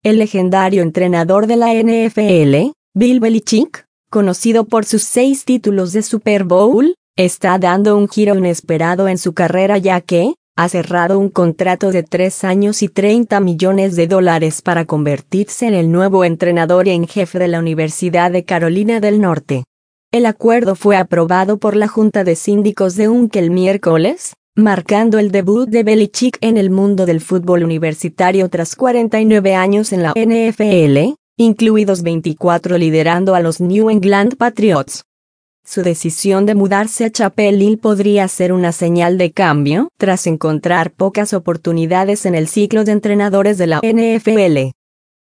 El legendario entrenador de la NFL, Bill Belichick, conocido por sus 6 títulos de Super Bowl, está dando un giro inesperado en su carrera ya que ha cerrado un contrato de 3 años y $30 millones para convertirse en el nuevo entrenador en jefe de la Universidad de Carolina del Norte. El acuerdo fue aprobado por la Junta de Síndicos de UNC el miércoles, marcando el debut de Belichick en el mundo del fútbol universitario tras 49 años en la NFL, incluidos 24 liderando a los New England Patriots. Su decisión de mudarse a Chapel Hill podría ser una señal de cambio tras encontrar pocas oportunidades en el ciclo de entrenadores de la NFL.